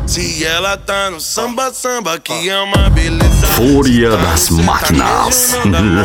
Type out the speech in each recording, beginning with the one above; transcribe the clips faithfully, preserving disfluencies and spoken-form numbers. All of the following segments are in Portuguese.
Se ela tá no samba, samba que é uma beleza. Fúria das máquinas.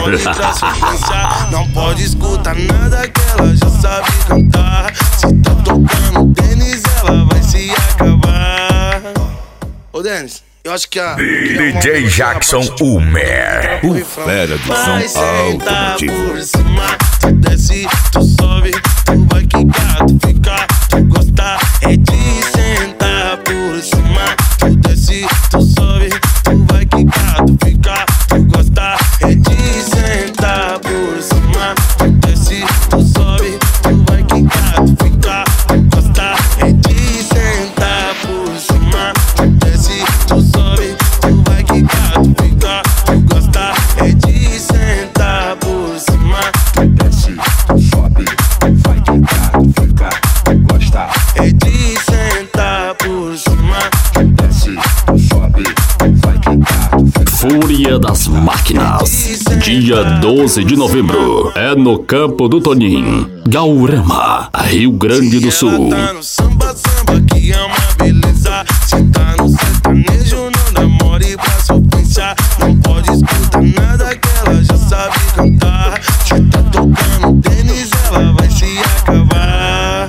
Não pode escutar nada que ela já sabe cantar. Se tá tocando tênis, ela vai se acabar. Ô Denis, eu acho que a D J Jackson Umer, o fera do som automotivo. Por cima, tu desce, tu sobe, tu vai quicar, tu fica, tu gosta é de sentar por cima. Tu desce, tu sobe, tu vai quicar, tu fica, tu gosta é de sentar por cima. Tu desce, tu sobe, tu vai quicar, tu fica, tu gosta é de sentar por cima. Tu desce, tu sobe, tu vai quicar, tu fica, tu gosta é de sentar por cima. Tu desce, tu sobe, tu vai quicar, tu fica, tu gosta é de sentar por cima. Tu desce, tu sobe, tu vai quicar, tu fica. Fúria das máquinas. Dia doze de novembro. É no Campo do Tonim, Gaurama, Rio Grande do Sul. Se ela tá no samba, samba que é uma beleza. Se tá no sertanejo, não demore pra sofrer. Não pode escutar nada que ela já sabe cantar. Se tá tocando tênis, ela vai se acabar.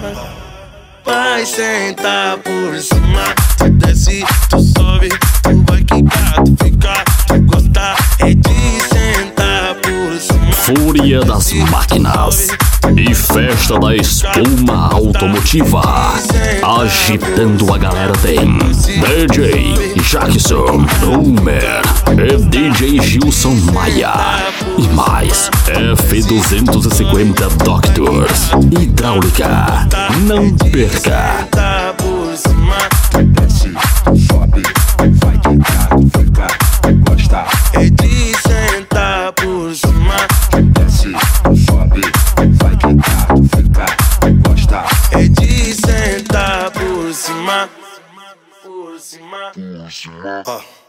Vai sentar por cima. Tu desce, tu sobe, tu vai quicar, tu fica, tu gosta é de sentar por cima. Fúria das máquinas e festa da espuma automotiva. Agitando a galera tem D J Jackson Umer e D J Gilson Maia. E mais F duzentos e cinquenta Doctors Hidráulica. Não perca. Por cima. Tu desce, tu sobe, tu vai quicar, tu fica, tu gosta é de sentar por cima. Tu desce, tu sobe, tu vai quicar, tu fica, tu gosta é de sentar por cima. Por cima. por cima. Ó.